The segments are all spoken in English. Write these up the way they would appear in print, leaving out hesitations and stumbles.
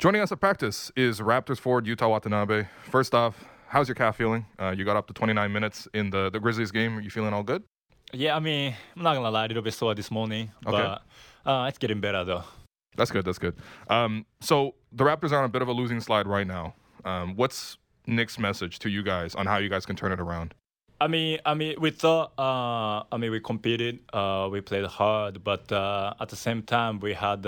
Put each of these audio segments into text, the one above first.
Joining us at practice is Raptors forward Yuta Watanabe. First off, how's your calf feeling? You got up to 29 minutes in the Grizzlies game. Are you feeling all good? Yeah, I mean, I'm not gonna lie, a little bit sore this morning, Okay. but it's getting better though. That's good. So the Raptors are on a bit of a losing slide right now. What's Nick's message to you guys on how you guys can turn it around? I mean, we thought, we competed, we played hard, but at the same time, we had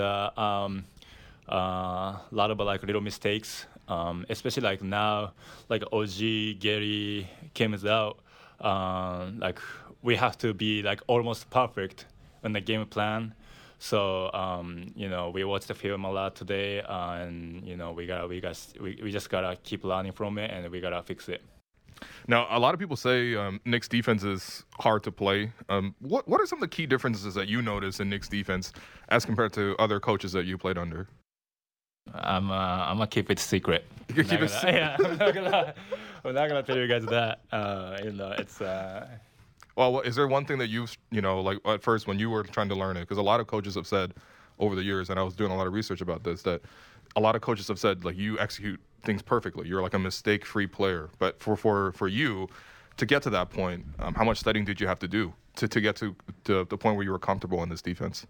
a lot of like little mistakes, especially like now, like OG Gary came out, like we have to be like almost perfect on the game plan. So we watched the film a lot today, and we just gotta keep learning from it, and we gotta fix it. Now, a lot of people say Nick's defense is hard to play. What are some of the key differences that you notice in Nick's defense as compared to other coaches that you played under? I'm gonna keep it secret. You keep it secret? Yeah, I'm not gonna tell you guys that. It's. Well, is there one thing that like at first when you were trying to learn it? Because a lot of coaches have said over the years, and I was doing a lot of research about this, that a lot of coaches have said, like, you execute things perfectly. You're like a mistake-free player. But for you to get to that point, how much studying did you have to do to get to the point where you were comfortable in this defense?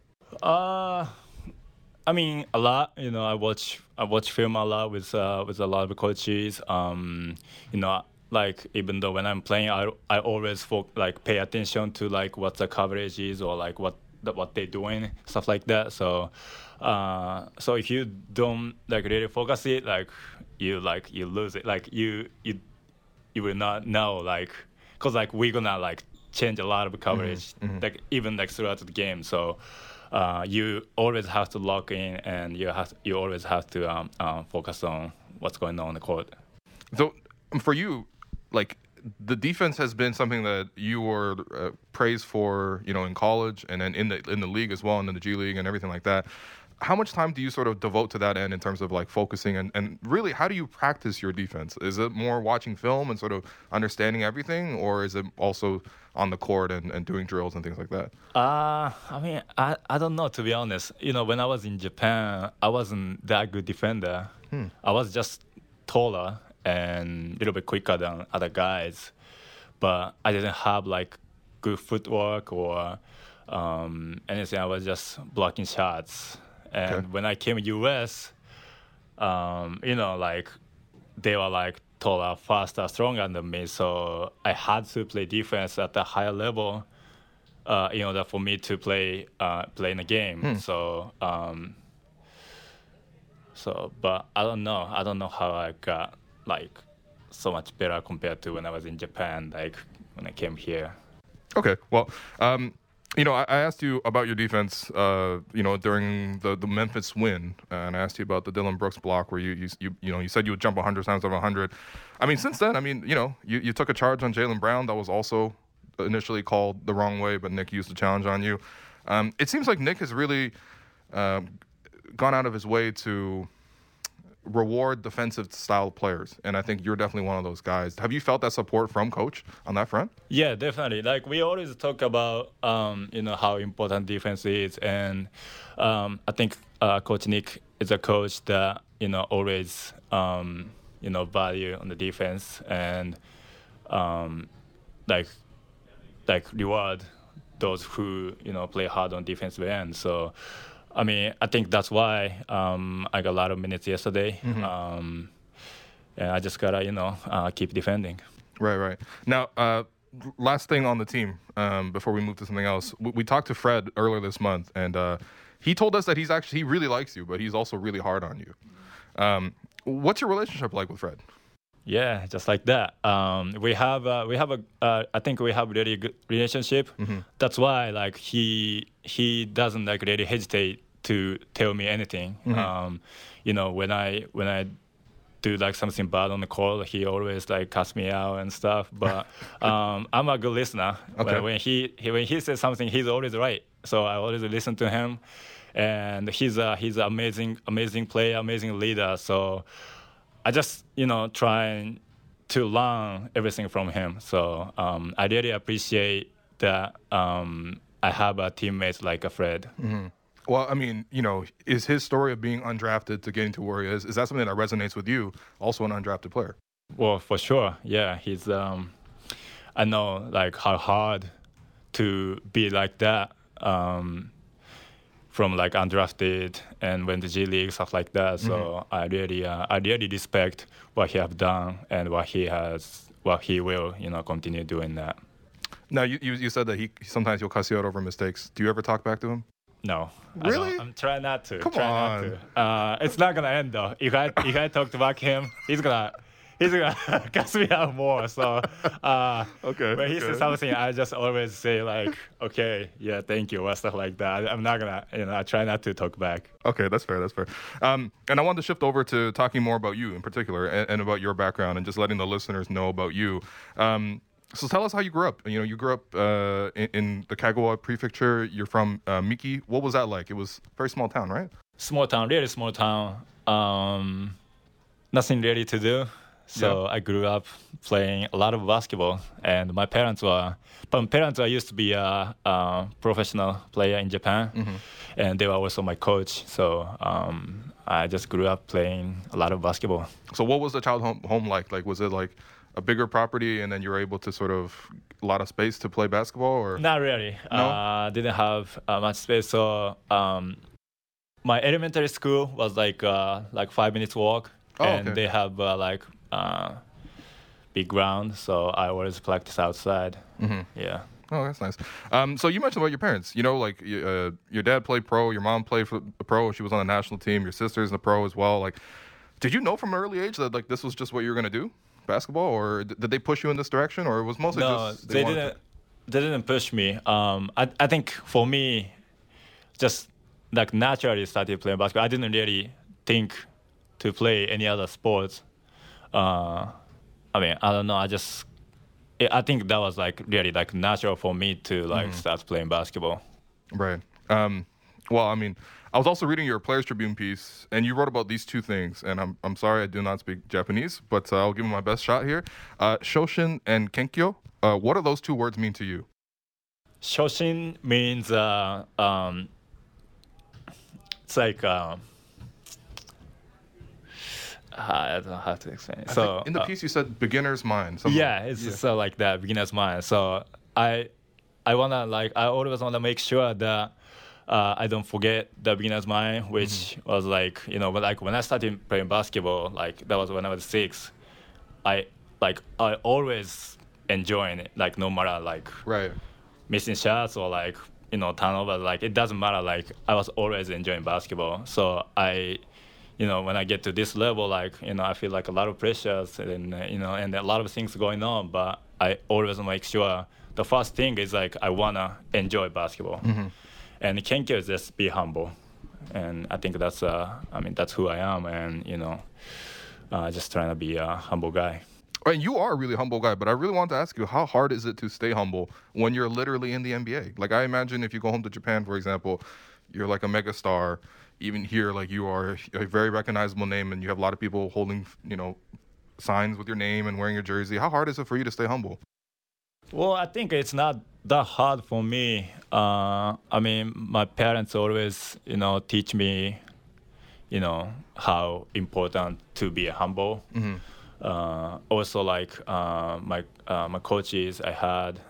I mean, a lot. I watch film a lot with a lot of coaches. Like even though when I'm playing, I always pay attention to like what the coverage is or like what they're doing, stuff like that. So if you don't like really focus it, you lose it. Like you will not know, like, cause like we're gonna like change a lot of coverage, like even like throughout the game. So you always have to lock in, and you always have to focus on what's going on the court. So for you, like, the defense has been something that you were praised for, in college and then in the league as well, and in the G League and everything like that. How much time do you sort of devote to that end in terms of like focusing and really how do you practice your defense? Is it more watching film and sort of understanding everything, or is it also on the court and doing drills and things like that? I mean, I don't know, to be honest. When I was in Japan, I wasn't that good defender. I was just taller and a little bit quicker than other guys, but I didn't have like good footwork or anything. I was just blocking shots. And when I came to US, like they were like taller, faster, stronger than me, so I had to play defense at a higher level in order for me to play in the game. But I don't know how I got like so much better compared to when I was in Japan, like when I came here. Okay, well, I asked you about your defense, during the Memphis win, and I asked you about the Dylan Brooks block where you said you would jump 100 times out of 100. I mean, since then, you took a charge on Jaylen Brown that was also initially called the wrong way, but Nick used the challenge on you. It seems like Nick has really gone out of his way to reward defensive style players, and I think you're definitely one of those guys. Have you felt that support from coach on that front? Yeah, definitely. Like we always talk about how important defense is, and I think Coach Nick is a coach that always value on the defense and like reward those who play hard on defensive end. So I mean, I think that's why I got a lot of minutes yesterday. And I just gotta, keep defending. Right. Now, last thing on the team before we move to something else. We talked to Fred earlier this month, and he told us that he really likes you, but he's also really hard on you. What's your relationship like with Fred? Yeah, just like that. We have I think we have a really good relationship. That's why like he doesn't like really hesitate to tell me anything. When I do like something bad on the court, he always like cuss me out and stuff. But I'm a good listener. Okay. When he says something, he's always right. So I always listen to him, and he's an amazing player, amazing leader. So I just, trying to learn everything from him. So I really appreciate that I have a teammate like a Fred. Well, I mean, is his story of being undrafted to getting to where he is that something that resonates with you, also an undrafted player? Well, for sure, yeah. He's I know like how hard to be like that from like undrafted and went to G League, stuff like that. So I really respect what he have done and what he will continue doing that. Now you said that he sometimes he'll cuss you out over mistakes. Do you ever talk back to him? No. Really? I'm trying not to. Come on. Not to. It's not gonna end though. If I talk to back him, he's gonna cuss me out more. So okay. when he says something, I just always say like, okay, yeah, thank you, or stuff like that. I'm not gonna, I try not to talk back. Okay, that's fair. And I wanted to shift over to talking more about you in particular and about your background and just letting the listeners know about you. So tell us how you grew up. You grew up in the Kagawa Prefecture. You're from Miki. What was that like? It was a very small town, right? Small town, really small town. Nothing really to do. So I grew up playing a lot of basketball, and my parents used to be a professional player in Japan, and they were also my coach. So I just grew up playing a lot of basketball. So what was the childhood home like? Like, was it like a bigger property, and then you were able to sort of a lot of space to play basketball, or not really? No? Didn't have much space. So my elementary school was like 5 minutes walk, and they have big ground. So I always practice outside. Yeah. Oh, that's nice. So you mentioned about your parents. Like your dad played pro, your mom played for the pro. She was on the national team. Your sister's in the pro as well. Like, did you know from an early age that like this was just what you were gonna do? Basketball, or did they push you in this direction, or it was mostly just they didn't push me. I think for me, just like naturally started playing basketball. I didn't really think to play any other sports. I don't know. I think that was like really like natural for me to like start playing basketball. Right. Well, I was also reading your Players Tribune piece, and you wrote about these two things. And I'm sorry I do not speak Japanese, but I'll give it my best shot here. Shoshin and Kenkyo. What do those two words mean to you? Shoshin means it's like I don't know how to explain it. So in the piece you said beginner's mind. Yeah, it's so like that, beginner's mind. So I always wanna make sure that I don't forget the beginner's mind, which was like, like when I started playing basketball, like that was when I was 6. I always enjoying it, like no matter like missing shots or like turnover, like it doesn't matter. Like I was always enjoying basketball. So when I get to this level, like I feel like a lot of pressures and and a lot of things going on, but I always make sure the first thing is like I wanna enjoy basketball. And Kenkyo is just be humble, and I think that's that's who I am, and just trying to be a humble guy. And you are a really humble guy, but I really want to ask you, how hard is it to stay humble when you're literally in the NBA? Like I imagine if you go home to Japan, for example, you're like a mega star. Even here, like you are a very recognizable name, and you have a lot of people holding signs with your name and wearing your jersey. How hard is it for you to stay humble? Well, I think it's not that hard for me. My parents always, teach me, how important to be humble. Also, like my coaches I had,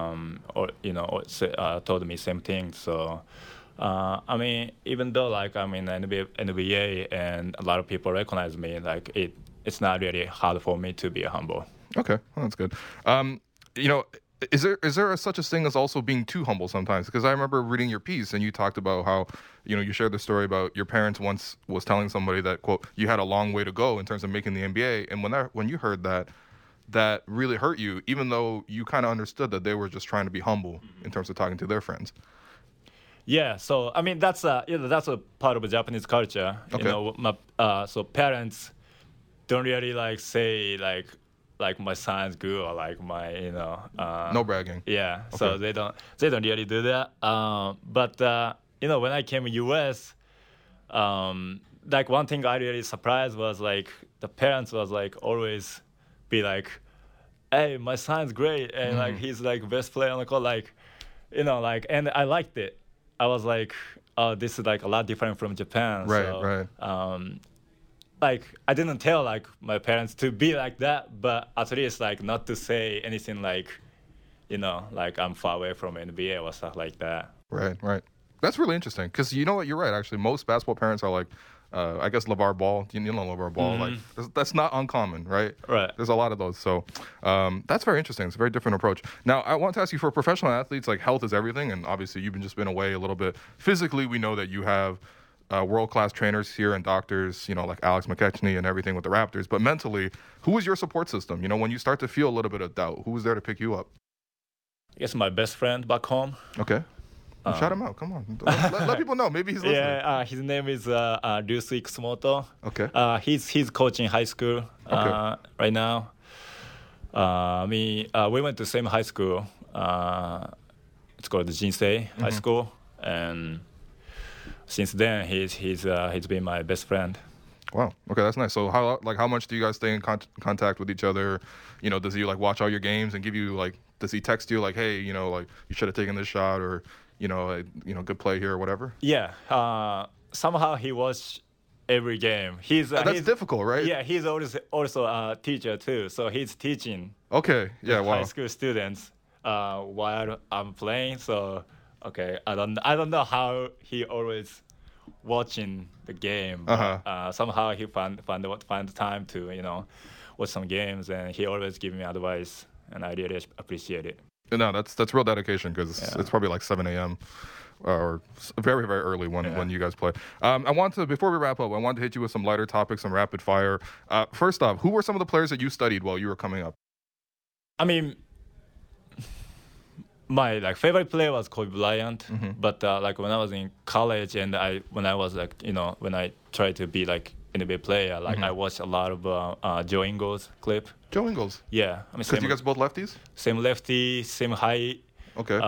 told me same thing. So, even though like I'm in NBA and a lot of people recognize me, like it's not really hard for me to be humble. Okay, well, that's good. Is there such a thing as also being too humble sometimes? Because I remember reading your piece and you talked about how, you shared the story about your parents once was telling somebody that, quote, you had a long way to go in terms of making the NBA. And when you heard that really hurt you, even though you kind of understood that they were just trying to be humble in terms of talking to their friends. Yeah, so that's a part of Japanese culture. Okay. So parents don't really like say like my son's good or like my no bragging. Yeah, Okay. so they don't really do that. But when I came to US, like one thing I really surprised was like the parents was like always be like, hey, my son's great and like he's like best player on the court, like and I liked it. I was like, oh, this is like a lot different from Japan. Right, so, right. Like I didn't tell like my parents to be like that, but at least like not to say anything like, like I'm far away from NBA or stuff like that. Right, right. That's really interesting because you know what? You're right. Actually, most basketball parents are like, I guess LeVar Ball. You know LeVar Ball. Like that's not uncommon, right? Right. There's a lot of those. So that's very interesting. It's a very different approach. Now, I want to ask you, for professional athletes, like health is everything, and obviously you've just been away a little bit. Physically, we know that you have world-class trainers here and doctors, like Alex McKechnie and everything with the Raptors. But mentally, who was your support system? When you start to feel a little bit of doubt, who was there to pick you up? I guess my best friend back home. Okay. Shout him out. Come on. Let people know. Maybe he's listening. Yeah, his name is Ryusu Ikusumoto. Okay. He's coaching high school right now. We went to the same high school. It's called Jinsei High School, and since then he's been my best friend. Wow. Okay, that's nice. So how much do you guys stay in contact with each other? Does he like watch all your games and give you like? Does he text you like, hey, like you should have taken this shot, or good play here or whatever? Yeah. Somehow he watched every game. That's difficult, right? Yeah. He's also a teacher too, so he's teaching. Okay. Yeah. Wow. High school students while I'm playing. So okay, I don't know how he always watching the game. But, somehow he find the time to watch some games, and he always give me advice, and I really appreciate it. No, that's real dedication because it's probably like 7 a.m. Or very, very early when you guys play. Before we wrap up, I want to hit you with some lighter topics, some rapid fire. First off, who were some of the players that you studied while you were coming up? I mean, my favorite player was Kobe Bryant, but when I was in college and when I tried to be like NBA player, I watched a lot of Joe Ingles clip. Joe Ingles? Yeah. Because you guys both lefties? Same lefty, same height. Okay.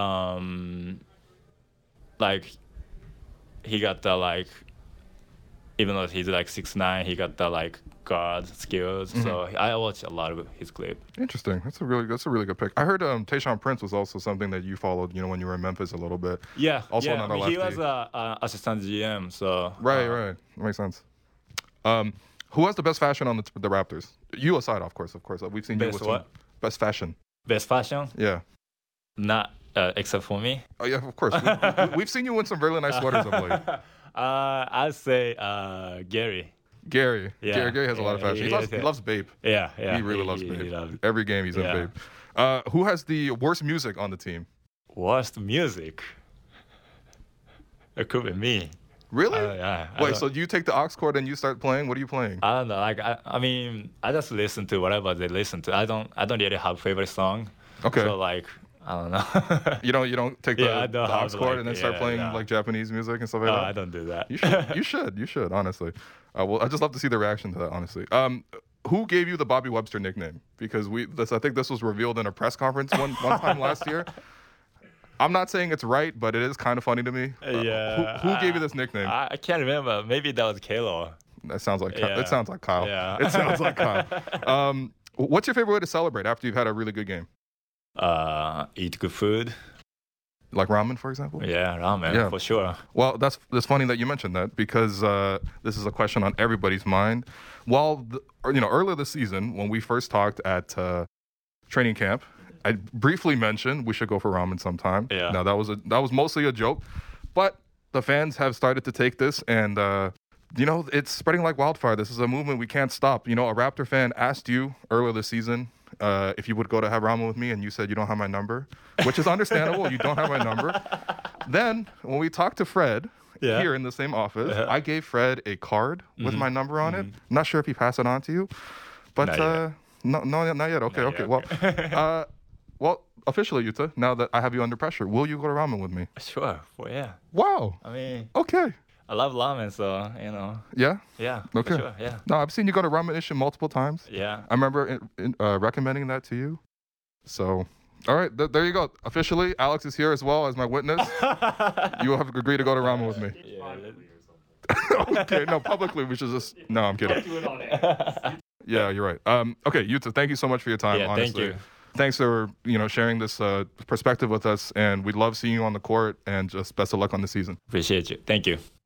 He got the even though he's 6'9", he got the guard skills. So I watched a lot of his clip. Interesting. That's a really good pick. I heard Tayshaun Prince was also something that you followed, when you were in Memphis a little bit. Yeah. Also another lefty. He was a assistant GM, so. Right. Makes sense. Who has the best fashion on the Raptors? You aside, of course. We've seen you with some best fashion. Best fashion? Yeah. Not except for me. Oh yeah, of course. We've seen you in some really nice sweaters of late. I'd say Gary. Gary. Yeah. Gary has a lot of fashion. He loves Bape. Yeah. He really loves Bape. Every game he's in Bape. Who has the worst music on the team? Worst music? It could be me. Really? Yeah. Wait, so you take the aux cord and you start playing? What are you playing? I don't know. I just listen to whatever they listen to. I don't really have a favorite song. Okay. So I don't know. You don't take the aux cord and then start playing Japanese music and stuff like that? No, I don't do that. You should, honestly. Well, I just love to see the reaction to that, honestly. Who gave you the Bobby Webster nickname? Because I think this was revealed in a press conference one time last year. I'm not saying it's right, but it is kind of funny to me. Who gave you this nickname? I can't remember. Maybe that was Kalo. That sounds like it sounds like Kyle. Yeah. It sounds like Kyle. What's your favorite way to celebrate after you've had a really good game? Eat good food. Like ramen, for example? Yeah, ramen, for sure. Well, that's funny that you mentioned that because this is a question on everybody's mind. Earlier this season, when we first talked at training camp, I briefly mentioned we should go for ramen sometime. Yeah. Now, that was mostly a joke, but the fans have started to take this, and it's spreading like wildfire. This is a movement we can't stop. A Raptor fan asked you earlier this season if you would go to have ramen with me, and you said you don't have my number, which is understandable. You don't have my number. Then, when we talked to Fred here in the same office, I gave Fred a card with my number on it. I'm not sure if he passed it on to you, but not yet. Okay. Well, officially, Yuta, now that I have you under pressure, will you go to ramen with me? Sure. Well, yeah. Wow. Okay. I love ramen, so, Yeah? Yeah. Okay. For sure, yeah. No, I've seen you go to Ramen Nation multiple times. Yeah. I remember recommending that to you. So, all right, there you go. Officially, Alex is here as well as my witness. You have agreed to go to ramen with me. Yeah. Okay, no, publicly we should just... No, I'm kidding. Yeah, you're right. Okay, Yuta, thank you so much for your time, honestly. Thank you. thanks for sharing this perspective with us, and we love seeing you on the court. And just best of luck on the season. Appreciate you. Thank you.